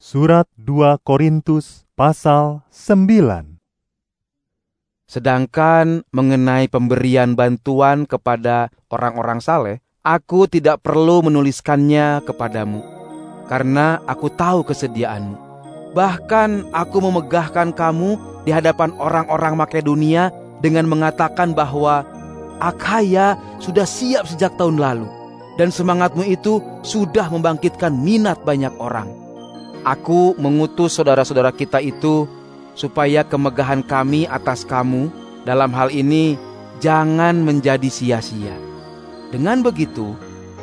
Surat 2 Korintus pasal 9. Sedangkan mengenai pemberian bantuan kepada orang-orang saleh, aku tidak perlu menuliskannya kepadamu, karena aku tahu kesediaanmu. Bahkan aku memegahkan kamu di hadapan orang-orang Makedonia dengan mengatakan bahwa Akhaya sudah siap sejak tahun lalu, dan semangatmu itu sudah membangkitkan minat banyak orang. Aku mengutus saudara-saudara kita itu supaya kemegahan kami atas kamu dalam hal ini jangan menjadi sia-sia. Dengan begitu,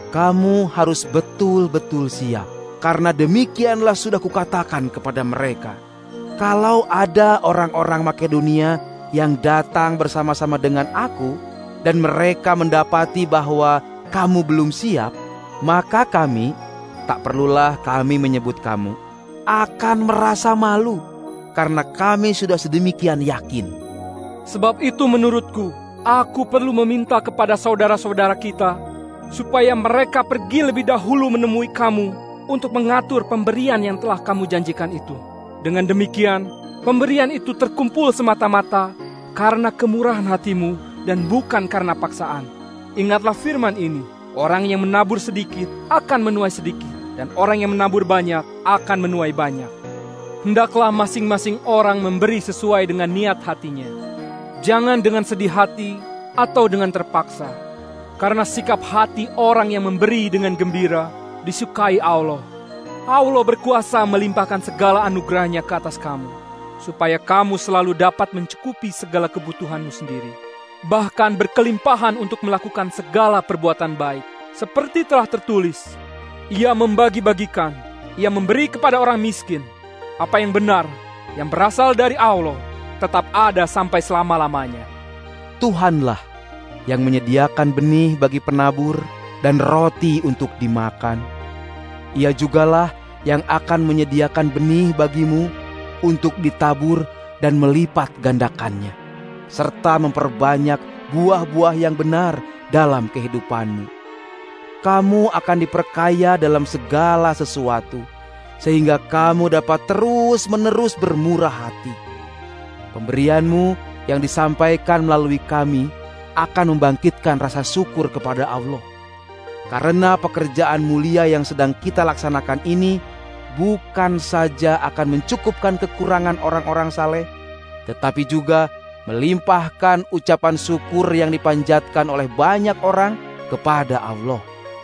kamu harus betul-betul siap, karena demikianlah sudah kukatakan kepada mereka. Kalau ada orang-orang Makedonia yang datang bersama-sama dengan aku, dan mereka mendapati bahwa kamu belum siap, maka kami, tak perlulah kami menyebut kamu, akan merasa malu, karena kami sudah sedemikian yakin. Sebab itu menurutku, aku perlu meminta kepada saudara-saudara kita, supaya mereka pergi lebih dahulu menemui kamu, untuk mengatur pemberian yang telah kamu janjikan itu. Dengan demikian, pemberian itu terkumpul semata-mata, karena kemurahan hatimu, dan bukan karena paksaan. Ingatlah firman ini, orang yang menabur sedikit, akan menuai sedikit. Dan orang yang menabur banyak akan menuai banyak. Hendaklah masing-masing orang memberi sesuai dengan niat hatinya. Jangan dengan sedih hati atau dengan terpaksa. Karena sikap hati orang yang memberi dengan gembira disukai Allah. Allah berkuasa melimpahkan segala anugerahnya ke atas kamu, supaya kamu selalu dapat mencukupi segala kebutuhanmu sendiri, bahkan berkelimpahan untuk melakukan segala perbuatan baik. Seperti telah tertulis, Ia membagi-bagikan, Ia memberi kepada orang miskin. Apa yang benar, yang berasal dari Allah, tetap ada sampai selama-lamanya. Tuhanlah yang menyediakan benih bagi penabur dan roti untuk dimakan. Ia jugalah yang akan menyediakan benih bagimu untuk ditabur dan melipat gandakannya, serta memperbanyak buah-buah yang benar dalam kehidupanmu. Kamu akan diperkaya dalam segala sesuatu, sehingga kamu dapat terus-menerus bermurah hati. Pemberianmu yang disampaikan melalui kami akan membangkitkan rasa syukur kepada Allah. Karena pekerjaan mulia yang sedang kita laksanakan ini bukan saja akan mencukupkan kekurangan orang-orang saleh, tetapi juga melimpahkan ucapan syukur yang dipanjatkan oleh banyak orang kepada Allah.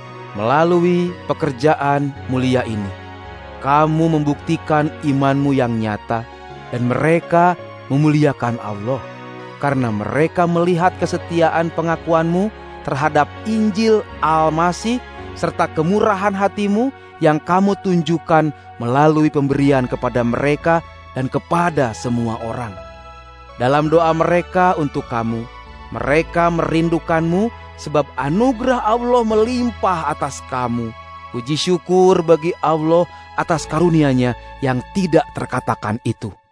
Melalui pekerjaan mulia ini, kamu membuktikan imanmu yang nyata, dan mereka memuliakan Allah, karena mereka melihat kesetiaan pengakuanmu terhadap Injil Al-Masih, serta kemurahan hatimu yang kamu tunjukkan melalui pemberian kepada mereka dan kepada semua orang. Dalam doa mereka untuk kamu, mereka merindukanmu, sebab anugerah Allah melimpah atas kamu. Puji syukur bagi Allah atas karunia-Nya yang tidak terkatakan itu.